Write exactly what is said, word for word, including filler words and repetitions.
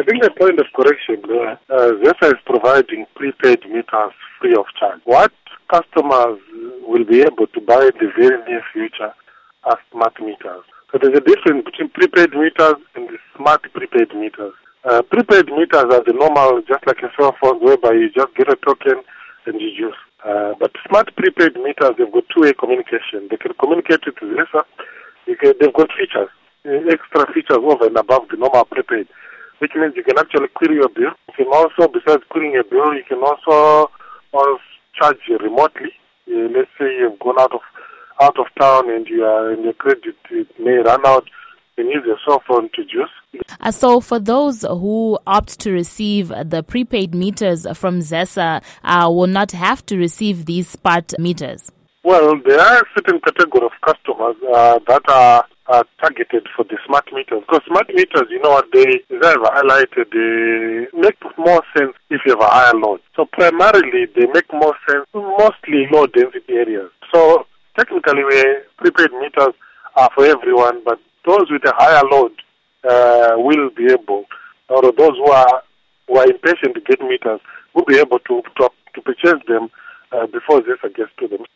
think the point of correction there, uh, ZESA is providing prepaid meters free of charge. What customers will be able to buy in the very near future are smart meters. So there's a difference between prepaid meters and the smart prepaid meters. Uh, prepaid meters are the normal, just like a cell phone, whereby you just get a token and you use. Uh, but smart prepaid meters, they've got two-way communication. They can communicate with ZESA. You can, they've got features, extra features over and above the normal prepaid, which means you can actually query your bill. You can also, besides querying a bill, you can also, also charge remotely. Uh, let's say you've gone out of out of town and you are, and your credit it may run out, you can use your cell phone to juice. Uh, so for those who opt to receive the prepaid meters from ZESA, uh, will not have to receive these smart meters? Well, there are a certain category of customers uh, that are, are targeted for the smart meters. Because smart meters, you know what, they, as I've highlighted, they make more sense if you have a higher load. So primarily, they make more sense mostly low-density areas. So technically, we prepaid meters are for everyone, but those with a higher load uh, will be able, or those who are who are impatient to get meters, will be able to to, to purchase them uh, before ZESA gets to them.